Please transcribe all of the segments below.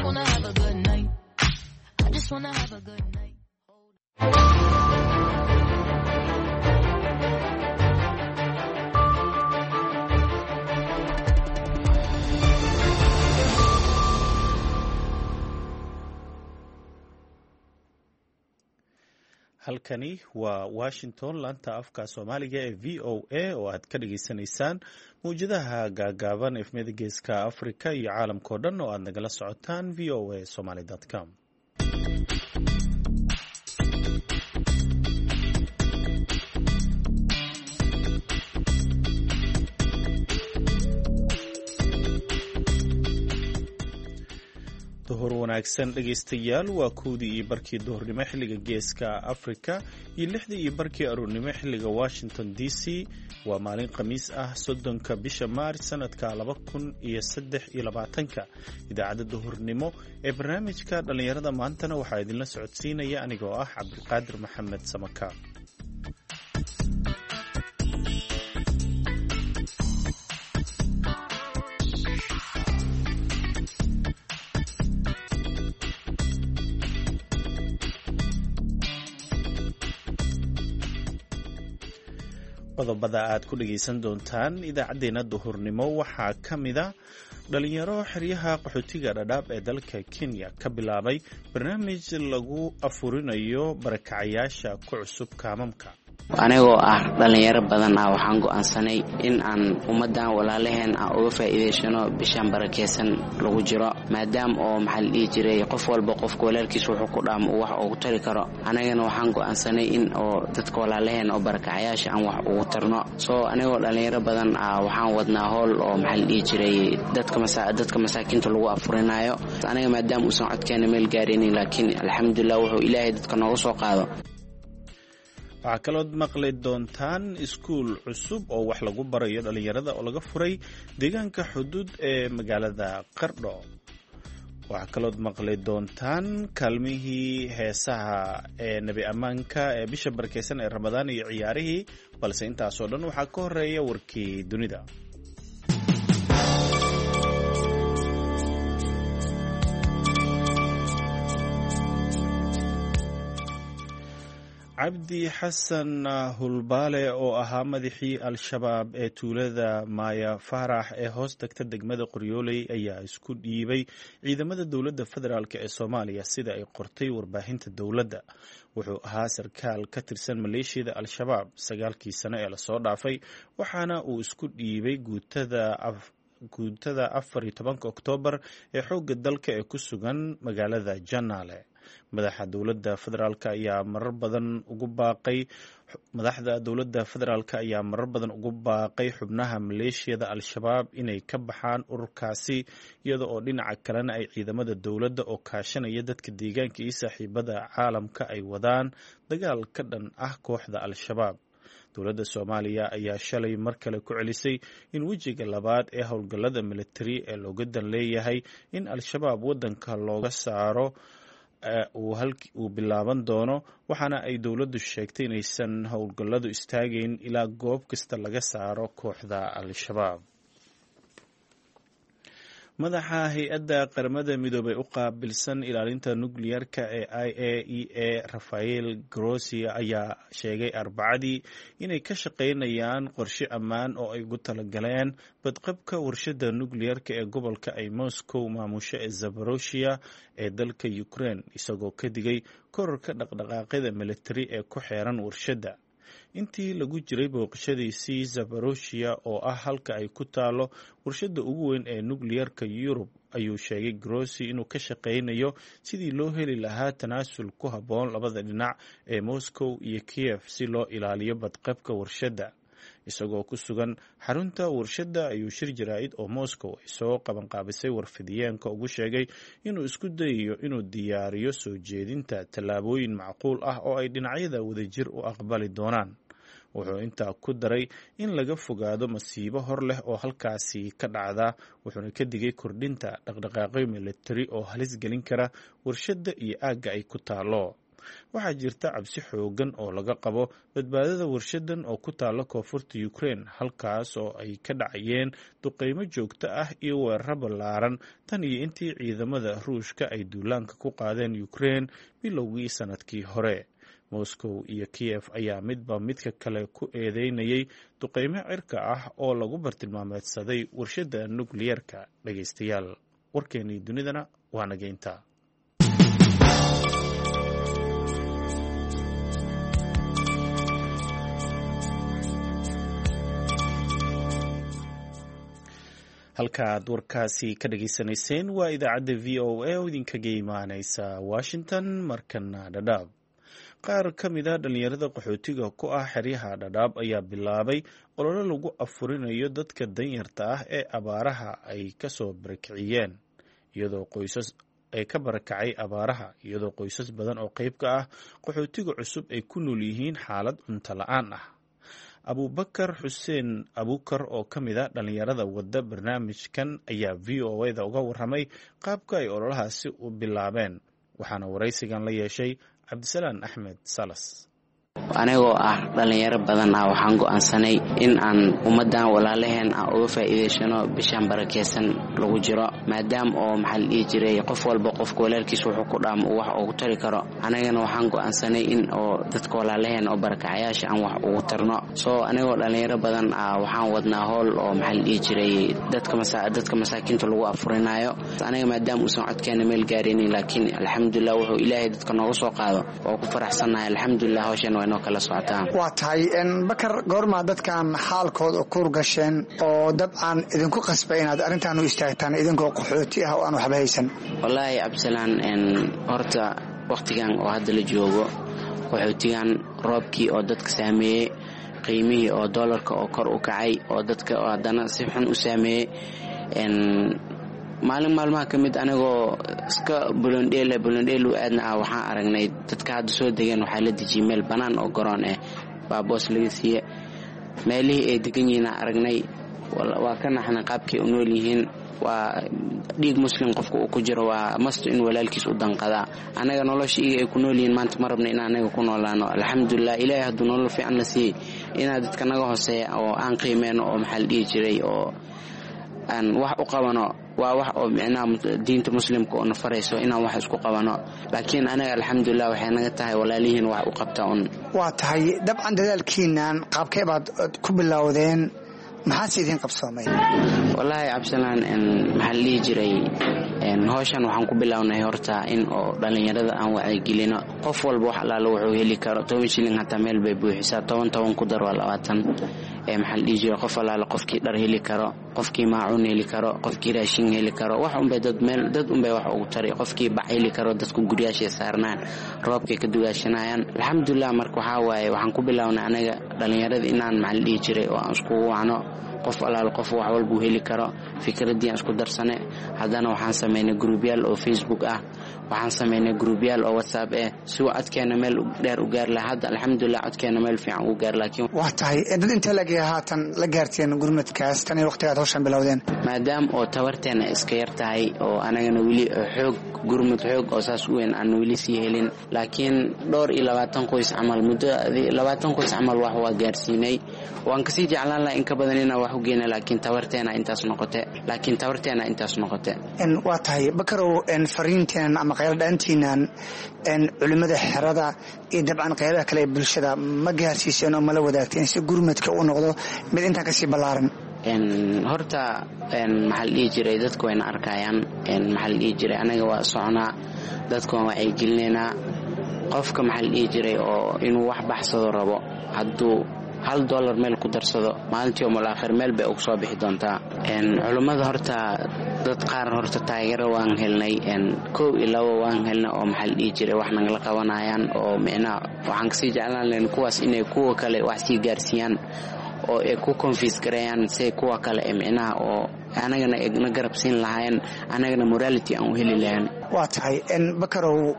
wanna have a good night. I just wanna have a good night. halkani waa Washington laanta afka Soomaaliga ee VOA oo aad ka dhageysanaysaan mawjadaha gaagaaban efmada geeska Afrika iyo caalamka oo dhan oo aad nagala socotaan voasomali.com. duhur wanaagsan dhegeystayaal waa koodii iyo barkii duhurnimo xilliga geeska Afrika iyo 6dii iyo barkii aroornimo xilliga Washington DC waa maalin khamiis ah 30 bisha Maaris sanadka 2023 idaacada duhurnimo ee barnaamijka dhalinyarada maantana waxaa idinla socodsiinaya anigoo ah Cabdiqaadir Maxamed Samaka. qodobada aad ku dhageysan doontaan idaacadeena duhurnimo waxaa ka mida dhalinyaro xeryaha qaxootiga dhadhaab ee dalka Kenya ka bilaabay barnaamij lagu afurinayo barakacayaasha ku cusub kaamamka. anigoo ah dhalinyaro badan waxaan go'aansanay in aan ummadan walaalaheen uga faa'iideysano bishan barakeysan lagu jiro maadaama oo maxal dhigi jiray qof walba qofka walaalkiis wuxuu ku dhaam wax ugu tari karo anagana waxaan go'aansanay in oo dadka walaalaheen oo barakacayaasha aan wax ugu tarno soo anigoo dhalinyaro badan waxaan wadnaa hool oo maxal dhigi jiray dadka masaakiinta lagu afurinayo anaga maadaama uusan codkeena meel gaarin laakiin alxamdulillah wuxuu ilaahay dadka nooga soo qaado. waxaa kaloo maqli doontaan iskuul cusub oo wax lagu barayo dhalinyarada oo laga furay deegaanka xuduud ee magaalada Qardho. waxaa kaloo maqli doontaan kaalmihii heesaha ee nabi amaanka ee bisha barakeysan ee Ramadaan iyo ciyaarihii balse intaas oo dhan waxaa ka horeeya warkii dunida. cabdi xasan hulbaale oo ahaa madaxii al-shabaab ee tuulada Maya Farax ee hoos tagta degmada Qoryooley ayaa isku dhiibay ciidamada dowladda federaalk ee Soomaaliya sida ay qortay warbaahinta dowladda. wuxuu ahaa sarkaal ka tirsan maleeshiyada al-shabaab 9 sano ee la soo dhaafay waxaana uu isku dhiibay guutada 14 Oktoobar ee xoogga dalka ee ku sugan magaalada Janaale. madaxda dowladda federaalka ayaa marar badan ugu baaqay xubnaha maleeshiyada al-shabaab inay ka baxaan ururkaasi iyada oo dhinaca kalena ay ciidamada dowladda oo kaashanaya dadka deegaanka iyo saaxiibada caalamka ay wadaan dagaal ka dhan ah kooxda al-shabaab. dowladda Soomaaliya ayaa shalay mar kale ku celisay in wejiga labaad ee howlgallada militari ee looga dan leeyahay in al-shabaab waddanka looga saaro uu bilaaban doono waxaana ay dowladdu sheegtay inaysan howlgalladu istaagayn ilaa goob kasta laga saaro kooxda al-shabaab. madaxa hay-adda qaramada midoobay u qaabilsan ilaalinta nukliyeerka ee IAEA Rafael Grossi ayaa sheegay Arbacadii inay ka shaqaynayaan qorshe ammaan oo ay ugu talagaleen badqabka warshada nukliyeerka ee gobolka ay Moscow maamusho ee Zaporozhye ee dalka Ukraine isagoo ka digay kororka dhaqdhaqaaqyada militari ee ku xeeran warshada. intii lagu jiray booqashadiisii Zaporozhye oo ah halka ay ku taalo warshada ugu weyn ee nukliyeerka Yurub ayuu sheegay Grossi inuu ka shaqaynayo sidii loo heli lahaa tanaasul ku habboon labada dhinac ee Moscow iyo Kiev si loo ilaaliyo badqabka warshada. isagoo ku sugan xarunta warshada ayuu shir jaraa'id oo Moscow ay soo qabanqaabisay warfidiyeenka ugu sheegay inuu isku dayayo inuu diyaariyo soo jeedinta tallaabooyin macquul ah oo ay dhinacyada wadajir u aqbali doonaan. wuxuu intaa ku daray in laga fogaado masiibo hor leh oo halkaasi ka dhacda wuxuuna ka digay kordhinta dhaqdhaqaaqyo militari oo halis gelin kara warshada iyo aagga ay ku taalo. waxaa jirta cabsi xoogan oo laga qabo badbaadada warshadan oo ku taala koonfurta Ukraine halkaas oo ay ka dhacayeen duqeymo joogto ah iyo weeraro ballaaran tan iyo intii ciidamada Ruushka ay duulaanka ku qaadeen Ukraine bilowgii sanadkii hore. Moscow iyo Kiev ayaa midba midka kale ku eedeynayay duqeymo cirka ah oo lagu bartilmaameedsaday warshada nukliyeerka. Dhageystayaal, warkeenii dunidana waa nageynta. halkaaad warkaasi ka dhageysanayseen waa idaacadda VOA oo idinkaga imaaneysa Washington. markana Dhadhaab, qaar ka mid a dhalinyarada qaxootiga ku ah xeryaha Dhadhaab ayaa bilaabay olole lagu afurinayo dadka danyarta ah ee abaaraha ay kasoo barakiciyeen iyadoo qoysas badan oo qayb ka ah qaxootiga cusub ay ku nool yihiin xaalad cunto la-aan ah. Abubakar Xuseen Abukar oo ka mid a dhalinyarada wada barnaamijkan ayaa VOA-da uga warramay qaabka ay ololahaasi u bilaabeen, waxaana waraysigan la yeeshay Cabdisalaan Axmed Salas. anigoo ah dhalinyaro badan waxaan go'aansanay in aan ummadan walaalaheen uga faa'iideysano bishan barakeysan lagu jiro, maadaama oo maxal ii jiray qof walba qofka walaalkiis wuxuu ku dhaamo wax ugu tari karo. anagana waxaan go'aansanay in oo dadka walaalaheen oo barakacayaasha aan wax ugu tarno. soo anigoo dhalinyaro badan waxaan wadnaa hool oo maxal ii jiray dadka masaakiinta lagu afurinayo. aniga maadaama uusan codkeena meel gaarinin, laakiin alxamdulillah wuxuu ilaahay dadka nooga soo qaado oo ku faraxsanahay. alxamdulillah hawshan waa tahay Bakar, goormaa dadkan xaalkooda kuur gasheen oo dabcan idinku qasbay inaad arrintan u istaagtaan idinkoo qaxooti ah oo aan waxba haysan? wallaahi Cabdisalaan, horta waqtigan oo hadda la joogo qaxootigan roobkii oo dadka saameeyey, qiimihii oo doolarka oo kor u kacay oo dadka haddana si xun u saameeyey. maalmaha ka mid anigoo iska bulondheelu aadna waxaan aragnay dadka hadda soo degeen waxaa la dejiyey meel bannaan oo garoon ah, baaboos laga siiye. meelihii ay degan yihiin aragnay, waa ka naxnay qaabkay u nool yihiin. waa dhiig muslim qofka uu ku jiro, waa masto in walaalkiis u danqadaa. anaga nolosha iyaga ay ku nool yihiin maanta ma rabna in anaga ku noolaano. alxamdulillah, ilaahay hadduu nolol fiican na siiyey inaan dadka naga hooseeya oo aan qiimeyno oo maxaa la dhihi jiray oo aan wax u qabano. waa wax oo micnaha diinta muslimka oo na farayso inaan wax isku qabano. laakiin anaga alxamdulillah waxay naga tahay walaalihiin wax u qabta un. waa tahay dabcan dadaalkiinan qaabkee baad ku bilowdeen, maxaase idin qabsoomay? wallaahi Cabdisalaan, maxaa la dhihi jiray hawshan waxaan ku bilownay horta in oo dhalinyarada aan wacyigelino. qof walba wax allaala wuxuu heli karo. 10 shilin hataa meel bay buuxisaa, 10 ku dar waa 20. maxaa la dhihi jiray qof allaala qofkii dhar heli karo, qofkii maacuun heli karo, qofkii raashin heli karo, wax unbay dad unbay wax ugu tari. qofkii bac heli karo, dadku guryaashay saarnaan roobkay ka dugaashanayaan. alxamdulillah, marka waxaan ku bilownay anaga dhalinyarada inaan maxaa la dhihi jiray oo aan iskugu wacno. qof allaala qof wax walbuu heli karo, fikradii aan isku darsane. haddana waxaan sameynay gruubyaal oo Facebook ah, waxaan sameynay gruubyaal oo WhatsApp ah, si uu codkeena meel dheer u gaar lahaa. hadda alxamdulillah codkeena meel fiican u gaar. laakiin waa tahay dad inta haatan la gaarteen gurmadkaas tan iyo waqtigaad hawshan bilowdeen? maadaama oo tabarteena iska yar tahay oo anagana weli gurmad xoog oo saas u weyn aan weli sii helin, laakiin dhowr iyo 20 qoys camal, muddo 20 qoys camal wax waa gaarsiinay. waan kasii jeclaan lahaa in ka badan inaan wax u geena, laakiin tabarteena intaas noqote. waa tahay Bakarow, fariinteenan ama qaylo dhaantiinan culimada xerada iyo dabcan qaybaha kale ee bulshada ma gaarsiiseen oo mala wadaagteen si gurmadka uu noqdo mid intaan kasii ballaaran? horta maxaa la dhihi jiray dadku wayna arkayaan. maxaa la dhihi jiray anaga waa soconaa, dadku waan wacyigelinaynaa. qofka maxaa la dhihi jiray oo inuu wax baxsado rabo, hadduu $1 meel ku darsado maalintii oo aakhir meel bay ugu soo bixi doontaa. culimada horta dad qaar horta taageero waan helnay, 1 iyo 2 waan helnay oo maxaa la dhihi jiray wax nagala qabanayaan. oo micnaha waxaan kasii jeclaan lahayn kuwaas inay kuwa kale wax sii gaarsiiyaan oo ay ku confuse gareeyaan si kuwa kale micnaha oo anagana na garab siin lahaayeen, anagana morality aan u heli lahayn. waa tahay Bakarow,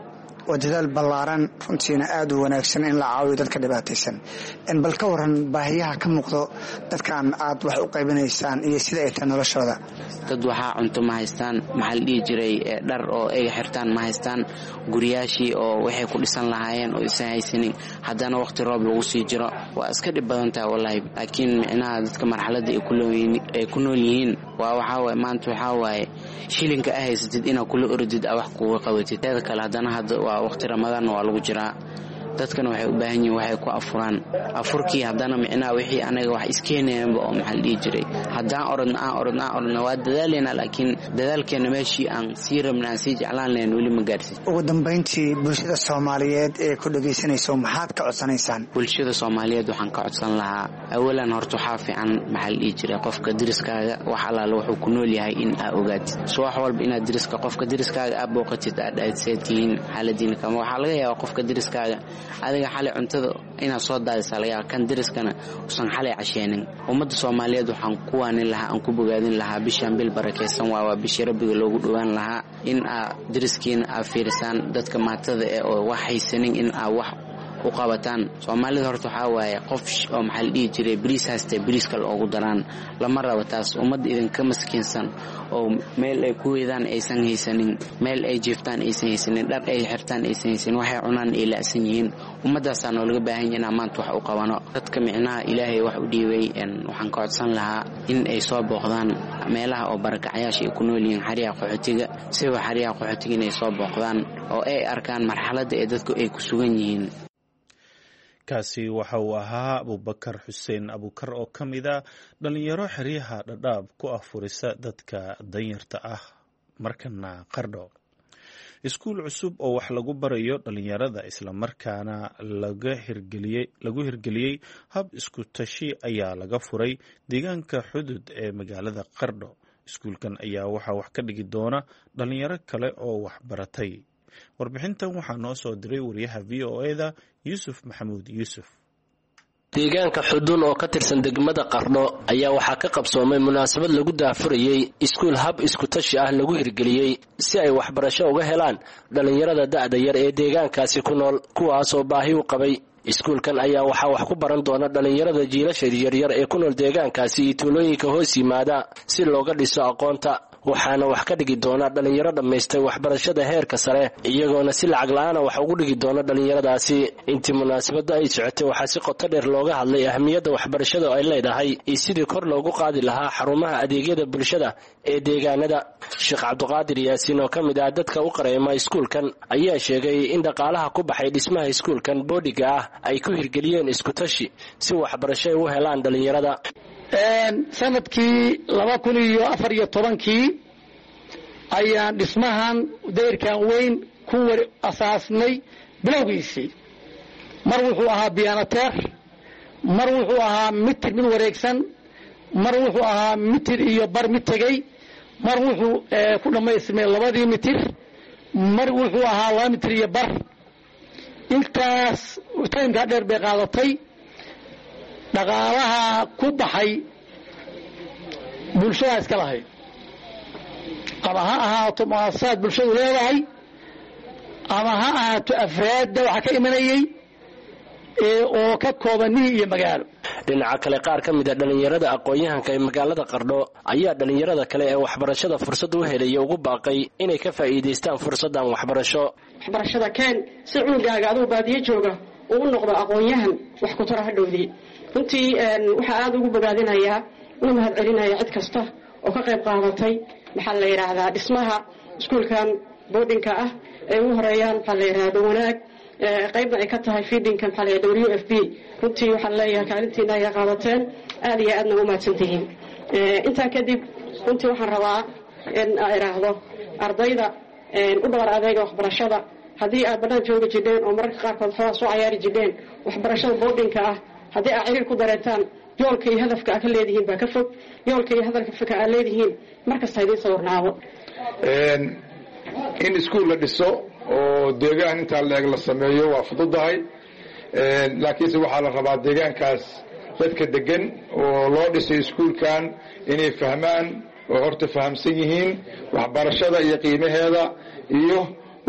waa dadaal ballaaran runtiina aad u wanaagsan in la caawiyo dadka dhibaataysan bal ka waran baahiyaha ka muuqdo dadkan aad wax u qaybinaysaan iyo sida ay tahay noloshooda. dad waxaa cunto ma haystaan, maxaa la dhihi jiray dhar oo ay xirtaan ma haystaan, guryaashii oo waxay ku dhisan lahaayeen oo isan haysanin, haddana waqti roob lagu sii jiro. waa iska dhib badan tahay wallahi, laakiin micnaha dadka marxaladda ay ku nool yihiin waa waxaa waaye maanta waxaa waaye shilinka a haysatid inaad kula orodid a wax kuga qabatid. teeda kale haddana hadda waa waqti ramadaanna waa lagu jiraa, dadkana waxay u baahan yihiin waxay ku afuraan. afurkii haddana micnaha wixii anaga wax iskeenayanba oo maxaa la dhihi jiray haddaan orodna waa dadaalaynaa, laakiin dadaalkeena meeshii aan sii rabna aan sii jeclaan lahayn weli ma gaarsin. ugu dambayntii bulshada soomaaliyeed ee ku dhagaysanayso maxaad ka codsanaysaan? bulshada soomaaliyeed waxaan ka codsan lahaa awalan horta waxaa fiican maxaa la dhihi jiray qofka deriskaaga wax allaala wuxuu ku nool yahay in aa ogaatid. subax walba inaad qofka deriskaaga aa booqatid aad aadseedtihiin xaaladiina kama waxaa laga yaabaa qofka deriskaaga adiga xalay cuntada inaad soo daadisa laga yaaba kan deriskana usan xalay casheenin. ummadda soomaaliyeed waxaan ku waanin lahaa aan ku bogaadin lahaa bishaan bil barakaysan waa bishii rabbiga loogu dhowaan lahaa in aa deriskiina aa fiirisaan dadka maatada oo wax haysanin in aa wax u qabataan. soomaalida horta waxaa waaye qof oo maxaa la dhihi jiray bariis haystee bariis kale ugu daraan lama rabo taas. ummadda idinka maskiinsan oo meel ay ku weydaan aysan haysanin, meel ay jiiftaan aysan haysanin, dhar ay xirtaan aysan haysanin, waxay cunaan ay la'san yihiin. ummaddaasaa noolaga baahan yahay inaan maanta wax u qabano. dadka micnaha ilaahay wax u dhiibay waxaan ka codsan lahaa in ay soo booqdaan meelaha oo barakacyaasha ay ku nool yihiin xeryaha qaxootiga, siba xeryaha qaxootiga inay soo booqdaan oo ay arkaan marxaladda ee dadku ay ku sugan yihiin. kaasi waxa uu ahaa abubakar xuseen abukar oo ka mid a dhalinyaro xeryaha dhadhaab ku afurisa dadka danyarta ah. markana qardho, iskuul cusub oo wax lagu barayo dhalinyarada islamarkaana lagu hirgeliyey hab isku tashi ayaa laga furay deegaanka xudud ee magaalada qardho. iskuulkan ayaa waxaa wax ka dhigi doona dhalinyaro kale oo wax baratay. warbixintan waxaa noo soo diray wariyaha v o e da yuusuf maxamuud yuusuf. deegaanka xudun oo ka tirsan degmada qardho ayaa waxaa ka qabsoomay munaasabad lagu daafurayey iskuul hab isku tashi ah lagu hirgeliyey si ay waxbarasho uga helaan dhallinyarada da'da yar ee deegaankaasi ku nool kuwaasoo baahi u qabay. iskuulkan ayaa waxaa wax ku baran doona dhallinyarada jiilasha yaryar ee ku nool deegaankaasi iyo tuulooyinka hoos yimaada si looga dhiso aqoonta. waxaana wax ka dhigi doona dhallinyaro dhammaystay waxbarashada heerka sare iyagoona si lacag la-aana wax ugu dhigi doona dhallinyaradaasi. intii munaasabadda ay socotay waxaa si qoto dheer looga hadlay ahmiyadda waxbarashada ay leedahay iyo sidii kor loogu qaadi lahaa xarumaha adeegyada bulshada ee deegaanada. sheekh cabdiqaadir yaasiin oo ka mid ah dadka u qareema iskuulkan ayaa sheegay in dhaqaalaha ku baxay dhismaha iskuulkan boodhiga ah ay ku hirgeliyeen isku tashi si waxbarasho ay u helaan dhallinyarada. sanadkii 2014 ayaan dhismahan dayrkan weyn ku asaasnay bilowgiisii. mar wuxuu ahaa biyanateer, mar wuxuu ahaa mitir mid wareegsan, mar wuxuu ahaa mitir iyo bar mid tegey, mar wuxuu ku dhammaysmay 2 mitir, mar wuxuu ahaa 2 mitir iyo bar. intaas taymkaa dheer bay qaadatay. dhaqaalaha ku baxay bulshada iska lahayd ama ha ahaato muasasaad bulshadu leedahay ama ha ahaato afraadda waxa ka imanayay oo ka kooban miyi iyo magaalo. dhinaca kale qaar ka mid a dhallinyarada aqoon-yahanka ee magaalada qardho ayaa dhallinyarada kale ee waxbarashada fursad u helaya ugu baaqay inay ka faa'iidaystaan fursaddan waxbarasho. waxbarashada keen si cunugaaga aduu baadiyo jooga uu noqdo aqoon-yahan wax ku tara hadhowdii. runtii waxaa aada ugu bogaadinayaa una mahad celinaya cid kasta oo ka qayb qaadatay maxaa la yidhaahdaa dhismaha iskuulkan boardinka ah ee ugu horeeyaan maxaa la yidhahda wanaag qaybna ay ka tahay feedingka maxaa la yidhahda WFP. runtii waxaan leeyahay kaalintiina ayaa qaadateen aada iyo aadna u mahadsantihiin. intaa kadib runtii waxaan rabaa in aan idhaahdo ardayda u dhabar adeega waxbarashada haddii aad banaan jooga jidheen oo mararka qaarkood xoogaa soo cayaari jidheen waxbarashada boardinka ah haddii aad ciriir ku dareetaan yoolka iyo hadafka aad ka leedihiin baa ka fog. yoolka iyo hadafka aad leedihiin markasta idiin sawirnaado. in iskuul la dhiso oo deegaan intaa leeg la sameeyo waa fududahay, laakiinse waxaa la rabaa deegaankaas dadka degan oo loo dhisay iskuulkan inay fahmaan oo horta fahamsan yihiin waxbarashada iyo qiimaheeda iyo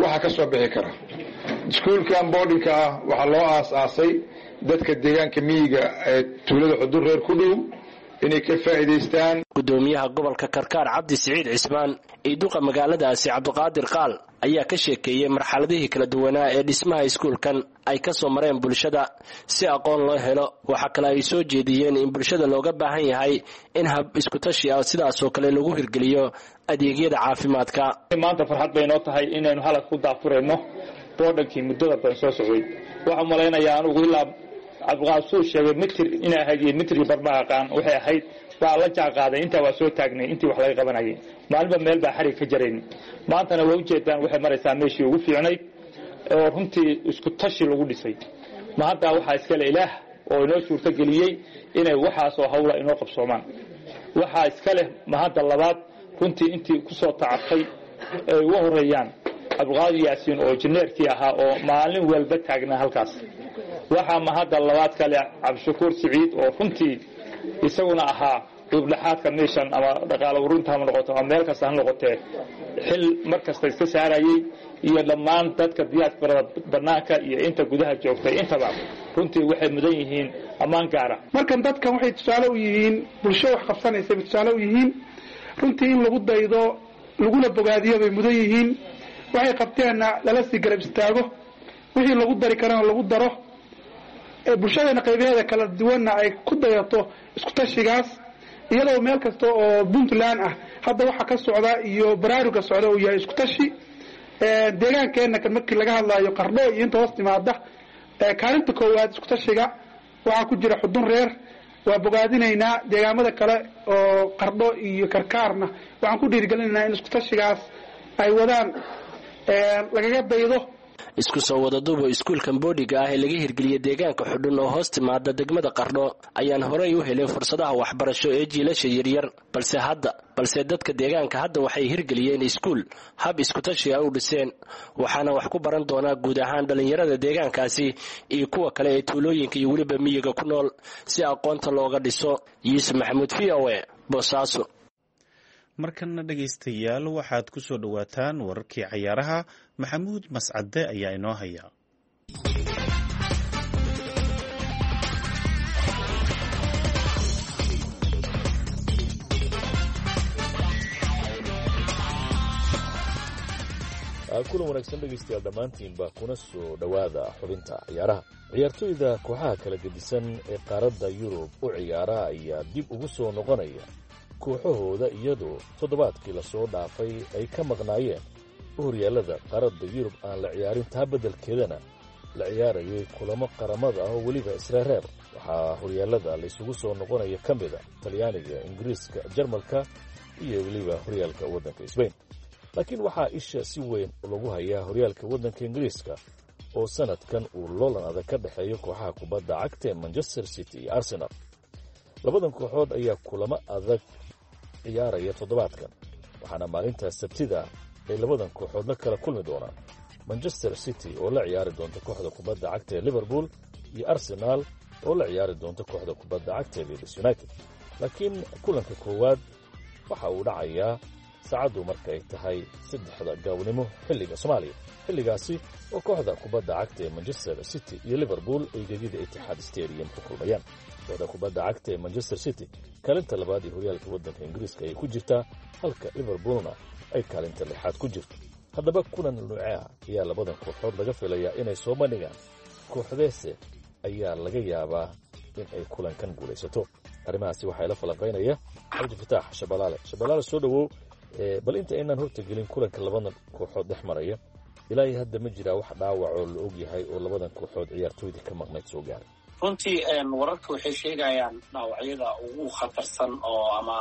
waxa ka soo bixi kara. iskuulkan boardingka ah waxaa loo aas-aasay dadka deegaanka miyiga ee tuulada xudur reer ku dhow inay ka faa'iidaystaan. gudoomiyaha gobolka Karkaar Cabdi Siciid Cismaan iyo duqa magaaladaasi Cabdiqaadir Qaal ayaa ka sheekeeyay marxaladihii kala duwanaa ee dhismaha iskuulkan ay ka soo mareen bulshada si aqoon loo helo. waxa kale ay soo jeediyeen in bulshada looga baahan yahay in hab isku tashi ah sidaas oo kale lagu hirgeliyo adeegyada caafimaadka. maanta farxad bay noo tahay inaynu halka ku daafureyno boordankii muddada badan soo socday. waxaan malaynayaa anugu ilaa Cabdiqaadir sheegay mitir inay ahayd mitri barbaqaan waxay ahayd waa la jaaqaaday inta waa soo taagnay intii wax laga qabanayay maalba meel baa xarig ka jareen. maantana way u jeedaan waxay maraysaa meeshii ugu fiicnayd oo runtii isku tashi lagu dhisay. ma hadda waxa iska leh Ilaah oo inoo suurta galiyay inay waxaas oo hawla inoo qabsoomaan. waxa iska leh ma hadda labaad runtii intii ku soo tacabtay ay ugu horeeyaan Cabdiqaadir Yaasiin oo injineerkii ahaa oo maalin walba taagnaa halkaas. waxa ma hadda labaad kale Cabdishakuur Siciid oo runtii isaguna ahaa dublaxaadka meeshan ama dhaqaale urunta ama noqoto ama meel kasta ha noqotee xil markasta iska saarayay iyo dhammaan dadka diyaasbarada banaanka iyo inta gudaha joogtay intaba runtii waxay mudan yihiin ammaan gaara. markan dadkan waxay tusaale u yihiin bulsho wax qabsanaysa tusaale u yihiin runtii in lagu daydo laguna bogaadiyo bay mudan yihiin. waxay qabteenna lala sii garab istaago wixii lagu dari karana lagu daro bulshadana qaybaheeda kala duwanna ay ku dayato isku tashigaas iyadoo meel kasta oo Puntland ah hadda waxa ka socda iyo baraaruga socda oo yahay isku tashi. deegaankeena kan markii laga hadlayo Qardho iyo inta hoos timaada kaalinta koowaad isku tashiga waxa ku jira xudun reer. waa bogaadinaynaa deegaamada kale oo Qardho iyo Karkaarna waxaan ku dhiirigelinaynaa in isku tashigaas ay wadaan lagaga daydo. isku soo wada duubo iskuulkan boodiga ah ee laga hirgeliyay deegaanka xudun oo hoos timaada degmada Qardho ayaan horey u helay fursadaha waxbarasho ee jiilasha yaryar balse dadka deegaanka hadda waxay hirgeliyeen iskuul hab isku tashi ah u dhiseen waxaana wax ku baran doonaa guud ahaan dhalinyarada deegaankaasi iyo kuwa kale ee tuulooyinka iyo waliba miyiga ku nool si aqoonta looga dhiso. Yuusuf Maxamuud VOA Boosaaso. markana dhagaystayaal waxaad ku soo dhawaataan wararkii cayaaraha. Maxamuud Mascade ayaa inoo haya. kulan wanaagsan dhegaystayaal dhammaantiinba kuna soo dhowaada xubinta ciyaaraha. ciyaartoyda kooxaha kala gedisan ee qaaradda Yurub u ciyaara ayaa dib ugu soo noqonaya kooxahooda iyadoo toddobaadkii la soo dhaafay ay ka maqnaayeen horyaalada qaaradda Yurub aan la ciyaarin taa beddelkeedana la ciyaarayay kulamo qaramada ah oo weliba israareeb. waxaa horyaalada la isugu soo noqonaya ka mid a Talyaaniga, Ingiriiska, Jarmalka iyo weliba horyaalka waddanka Spain. laakiin waxaa isha si weyn lagu hayaa horyaalka waddanka Ingiriiska oo sanadkan uu loolan adag ka dhexeeyo kooxaha kubadda cagta ee Manchester City iyo Arsenal. labadan kooxood ayaa kulamo adag ciyaaraya toddobaadkan waxaana maalinta Sabtida ay labadan kooxood la kala kulmi doonaan Manchester City oo la ciyaari doonta kooxda kubadda cagta ee Liverpool iyo Arsenal oo la ciyaari doonta kooxda kubadda cagta ee Leeds United. laakiin kulanka koowaad waxa uu dhacayaa saacadu marka ay tahay 3 galabnimo xilliga Soomaaliya. xilligaasi oo kooxda kubadda cagta ee Manchester City iyo Liverpool ay gegida Etihad Stadium ku kulmayaan. kooxda kubadda cagta ee Manchester City kaalinta labaad ee horyaalka waddanka Ingiriiska ay ku jirtaa halka Liverpoolna ay kaalinta lixaad ku jirto. haddaba kulan nuucaa ayaa labadan kooxood laga filayaa inay soo bandhigaan. kooxdeese ayaa laga yaabaa in ay kulankan guulaysato. arrimahaasi waxaa la falanqeynaya Cabdifataax Shabalaale soo dhawow. bal inta aynaan horta gelin kulanka labadan kooxood dhex maraya ilaa hadda ma jiraa wax dhaawac oo la og yahay oo labadan kooxood ciyaartooyda ka maqnayd soo gaaray. runtii wararka waxay sheegayaan dhaawacyada ugu khatarsan oo ama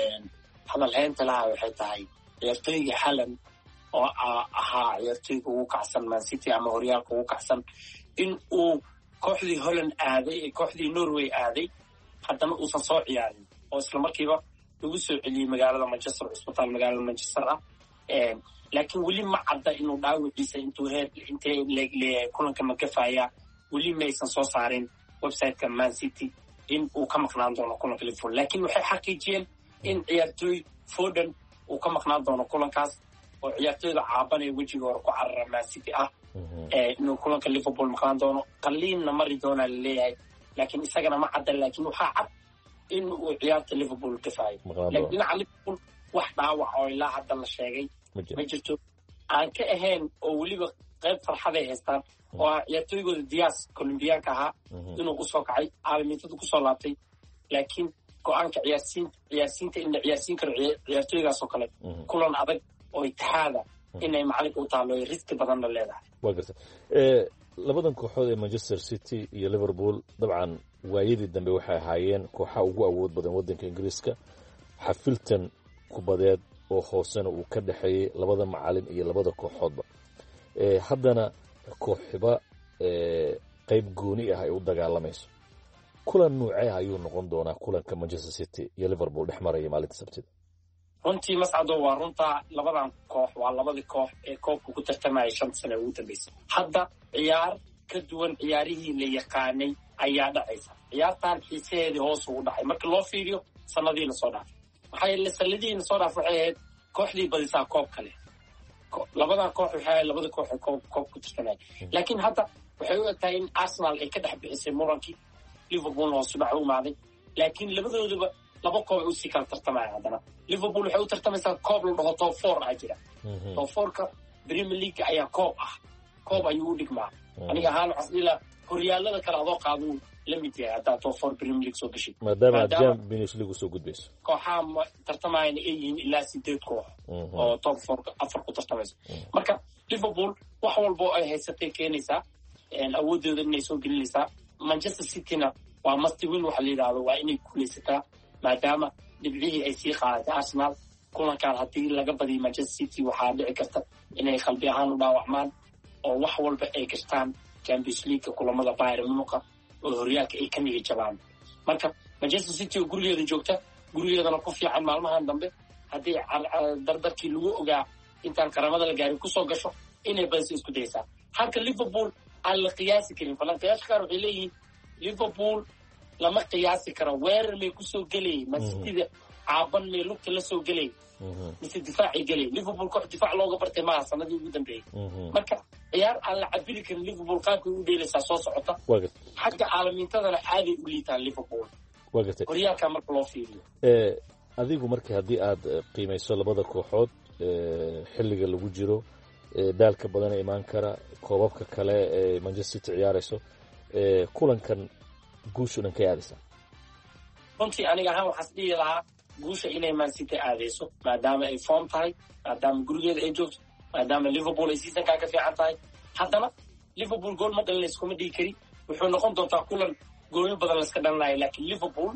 hadal haynta laha waxay tahay ciyaartooyga Haaland oo ahaa ciyaartooyga ugu kacsan Man City ama horyaalka ugu kacsan in uu kooxdii Holland aaday kooxdii Norway aaday haddana uusan soo ciyaarin oo isla markiiba lagu soo celiyay magaalada Manchester Hospital magaalada Manchester laakiin weli ma cadda inuu dhaawiciisa intee leeyahay kulanka magafaya weli ma aysan soo saarin website-ka Man City in uu ka maqnaan doono kulanka Liverpool laakiin waxay xaqiijiyeen in ciyaartooy Foden uu ka maqnaan doono kulankaas oo ciyaartooyda caabanaya wejiga hore ku carara Man City ah inuu kulanka Liverpool maqaan doono qaliinna mari doonaa laleeyahay laakiin isagana ma cadda laakiin waxaa cad in uu ciyaarta Liverpool difaayo laakiin dhinaca Liverpool wax dhaawac oo ilaa hadda la sheegay ma jirto aan ka ahayn oo weliba qayb farxad ay haystaan oo ciyaartooygooda Diaz Colombianka ahaa inuu usoo kacay caalamiintada kusoo laabtay laakiin go-aanka ciyaarsiinta in la ciyaarsiin karo ciyaartooygaas oo kale kulan adag oo itixaada inay macalinka u taalo riski badanna leedahay waa garta labadan kooxood ee Manchester City iyo Liverpool dabcan waayadii dambe waxay ahaayeen kooxaha ugu awood badan waddanka Ingiriiska xafiltan kubadeed oo hoosena uu ka dhaxeeyay labada macalin iyo labada kooxoodba haddana kooxiba qayb gooni ah ay u dagaalamayso kulan nuucee ayuu noqon doonaa kulanka Manchester City iyo Liverpool dhex maraya maalinta Sabtida runtii mascado waa runta labadan koox waa labadii koox ee koobka ku tartamaya 5 sano ugu dambeysay hadda ciyaar ka duwan ciyaarihii la yaqaanay ayaa dhacaysa ciyaartan xiisaheedii hoos ugu dhacay marka loo fiiriyo sanadii la soo dhaafay waxay la sanadiina soo dhaafay waxay ahayd kooxdii badisaa koob kale labadan koox waxay labada koox koob ku tartamaya laakiin hadda waxay u egtahay in Arsenal ay ka dhex bixisay murankii Liverpool oo soo dhaw maaday laakiin labadooduba laba koob ay u sii kala tartamayaan haddana Liverpool waxay u tartamaysaa koob la dhaho top 4 jira top 4ka Premier League ayaa koob ayuu u dhigmaa aniga ahaan asila horyaalada kala adoo qaado la mid yahay hadda top 4 Premier League soo gashay maadaama Champions League soo gudbayso kooxaha tartamayaan ay yihiin ilaa 8 koox oo top 4 afar ku tartamayso marka Liverpool wax walba ay haysatay keenaysaa awoodooda inay soo gelinaysaa Manchester City-na waa must win waxa la yiraahdo waa inay kuleysataa maadaama dhibicii ay sii qaadatay Arsenal kulankan haddii laga badiyo Manchester City waxaa dhici karta inay qalbi ahaan u dhaawacmaan oo wax walba ay gastaan Champions League kulamada Bayern Munich oo horyaalka ay ka niyad jabaan marka Manchester City oo gurigeeda joogta gurigeedana ku fiican maalmahan dambe haddii dardarkii lagu ogaa intaan qaramada la gaarin kusoo gasho inay bas isku daysaa halka Liverpool aan la qiyaasi karin falanqeeyaasha qaar waxay leeyihiin Liverpool lama qiyaasi karo weerar may kusoo gelay masjidda caaban may lugta la soo gelay mise difaaci gelay Liverpool koox difaac looga bartay maaha sanadii ugu dambeeyay marka ciyaar aan la cabiri karin Liverpool qaabkay u dheelaysaa soo socota xagga caalamiintadana aaday u liitaan Liverpool horyaalka marka loo fiiriyo adigu markii haddii aad qiimayso labada kooxood xilliga lagu jiro daalka badan ee imaan kara koobabka kale ee Manchester City ciyaarayso kulankan guushu dhan ka aadaysa runtii aniga ahaan waxaan dhihi lahaa guusha inay Man City aadayso maadaama ay form tahay maadaama gurigeeda ay joogto maadaama Liverpool ay seasonka ka fiican tahay haddana Liverpool gool ma dhalin iskuma dhigi kari wuxuu noqon doontaa kulan gool badan la iska dhalanayo laakiin Liverpool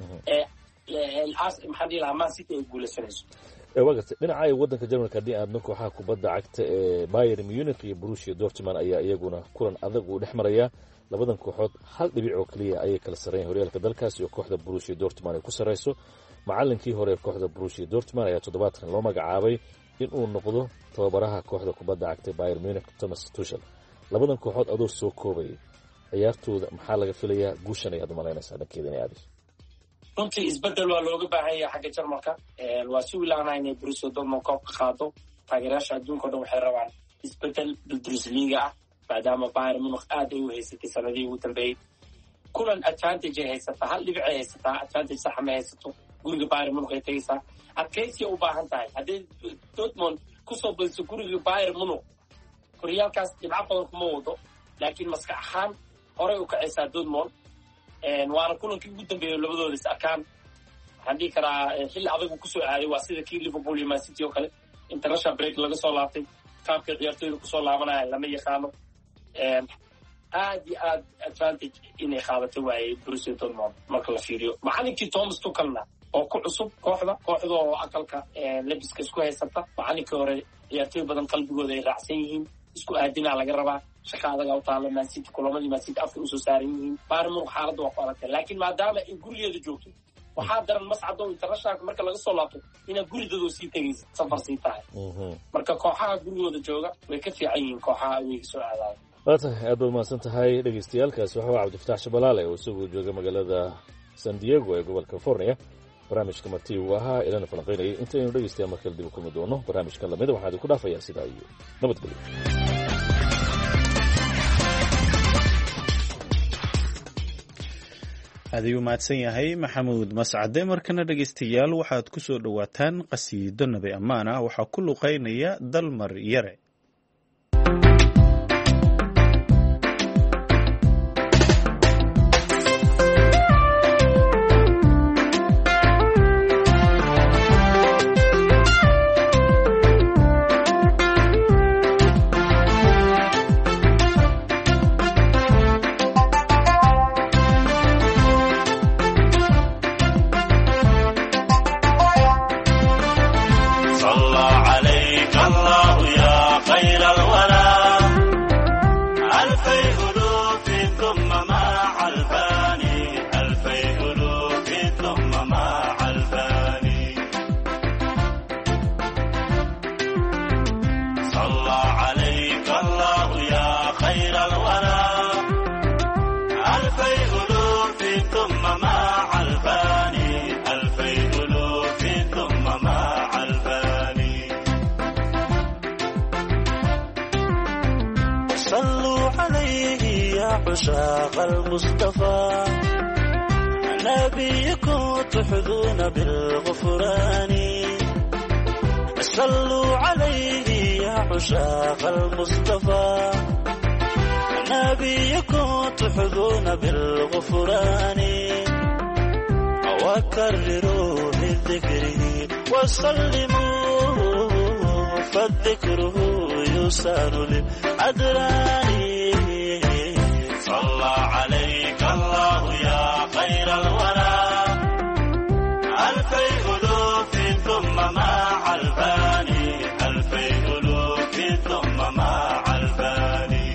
maxaa dhihi lahaa Man City ay guulaysanayso wagata dhinaca waddanka Jarmalka haddii aadna kooxaha kubadda cagta ee Bayern Munich iyo Borussia Dortmund ayaa iyaguna kulan adag uu dhex maraya labadan kooxood hal dhibic oo kaliya ayay kala sarreeyeen horyaalka dalkaas iyo kooxda Borussia Dortmund ay ku sarreyso macallinkii hore ee kooxda Borussia Dortmund ayaa toddobaadkan loo magacaabay in uu noqdo tababaraha kooxda kubadda cagta Bayern Munich Thomas Tuchel labadan kooxood adoo soo koobay ciyaartooda maxaa laga filayaa guushan ay aad malaynaysaa dhankeeda inay aadayso runtii isbedel waa looga baahan yahay xagga Jarmalka waa si wilaana inay Borussia Dortmund koob ka qaado taageerayaasha adduunka oo dhan waxay rabaan isbedel Bundesliga ah maadaama Bayern Munich aad ay u haysatay sanadii ugu dambeeyay kulan advantage ay haysataa hal dhibic ay haysataa advantage sax ma haysato guriga Bayern Munich ay tagaysaa adkaysi u baahan tahay haddii Dortmund kusoo badiso guriga Bayern Munich horyaalkaas dhibco badan kuma wado laakiin maskax ahaan horey u kacaysaa Dortmund waana kulankii ugu dambeeyay labadooda is arkaan waxaan dhihi karaa xilli adag uu kusoo aaday waa sida kii Liverpool iyo Man City oo kale international break laga soo laabtay qaabka ciyaartooyda kusoo laabanaya lama yaqaano aad iyo aad advantage inay qaadato waayey Borussia Dortmund marka la fiiriyo macallinkii Thomas Tuchelna oo ku cusub kooxda oo aqalka lebiska isku haysata macallinkii hore ciyaartooy badan qalbigooda ay raacsan yihiin isku aadinaa laga rabaa shaqa adaga u taala Man City kulamadii Man City afka usoo saaran yihiin Bayern Munich xaaladda waa ku adagtay laakiin maadaama ay gurigeeda joogto waxaa daran mascado internationalka marka laga soo laabto inay gurigooda sii tegaysa safar sii tahay marka kooxaha gurigooda jooga way ka fiican yihiin kooxaha aweyga soo aadaya waatahay aad baad mahadsan tahay dhegaystayaalkaas waxaa Cabdifataax Shabalaale oo isagoo jooga magaalada San Diego ee gobolka California barnaamijka marti uu ahaa ilana falanqaynayay intaynu dhegaystayaa markale dib u kulmi doono barnaamijkan lamida waxaan idinku dhaafayaa sidaa iyo nabadgelyo. aad ayuu mahadsan yahay maxamuud mascade. markana dhegaystayaal waxaad ku soo dhowaataan qasiido nabi ammaan ah waxaa ku luqaynaya dalmar yare. عشاق المصطفى نبيكم تحظون بالغفران صلوا عليه يا عشاق المصطفى نبيكم تحظون بالغفران وكرروا بذكره وسلموا فالذكره يسار للأدران صلى عليك الله يا خير الورى ألفي ألوف ثم مع الفاني ألفي ألوف ثم مع الفاني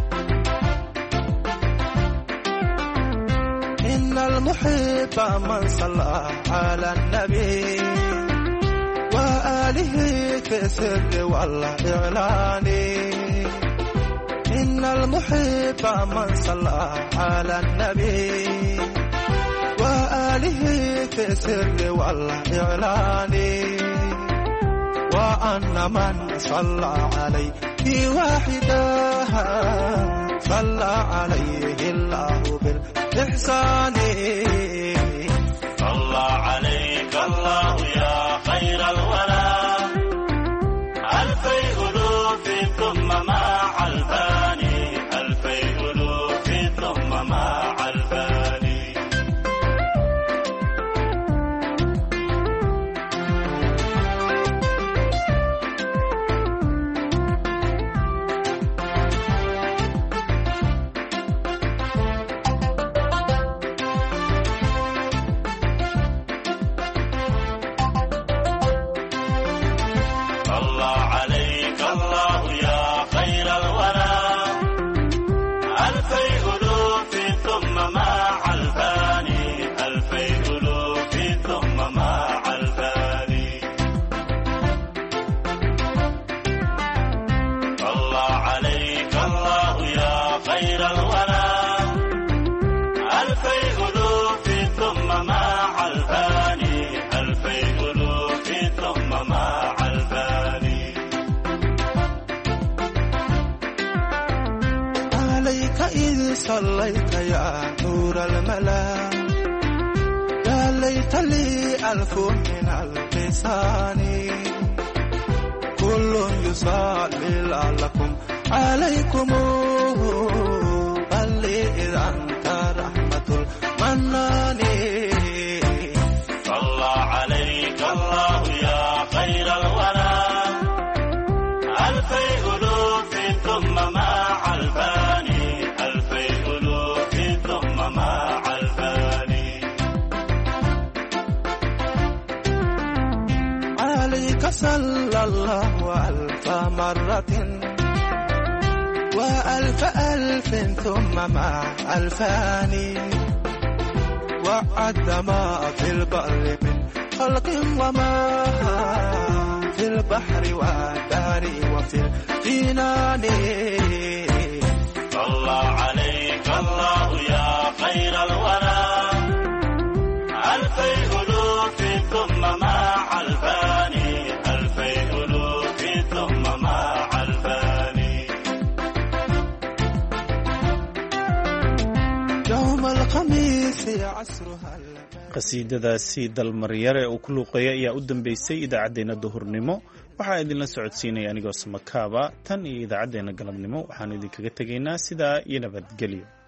إن المحب من صلى على النبي وآله في السر والإعلان إن المحب من صلى على النبي وآله في السر والإعلان وأن من صلى عليه واحدا صلى عليه الله بالإحسان صلى عليك الله يا خير الورى ألفي ألوف ثم مع الفاني ألفي ألوف ثم مع الفاني صلى عليك الله يا خير الورى ألفي ألوف ثم مع الفاني ألفي ألوف ثم مع الفاني صلى عليك الله يا خير الورى ألفي ألوف ثم مع الفاني ألفي ألوف ثم مع الفاني عليك إذ صليت يا نور الملا يا ليت لي ألف من اللسان كل يصلي لعلكم عليكم بل إذا أنت رحمة المنان صلى عليك الله يا خير الورى ألفي ألوف ثم مع الفاني ألفي ألوف ثم مع الفاني عليك صلى الله ألف مرة وألف ألف ثم مع الفاني وعد ما في البر من خلق وما في البحر والدار وفي الجنان صلى عليك الله يا خير الورى ألفي ألوف مع الفاني ألفي ألوف ثم مع الفاني يوم الخميس عصرها qasiidadaasi dalmaryare uu ku luuqeeya ayaa u dambeysay idaacaddeenna duhurnimo waxaa idinla socodsiinaya anigoo samakaaba tan iyo idaacaddeenna galabnimo waxaan idinkaga tegaynaa sidaa iyo nabadgelyo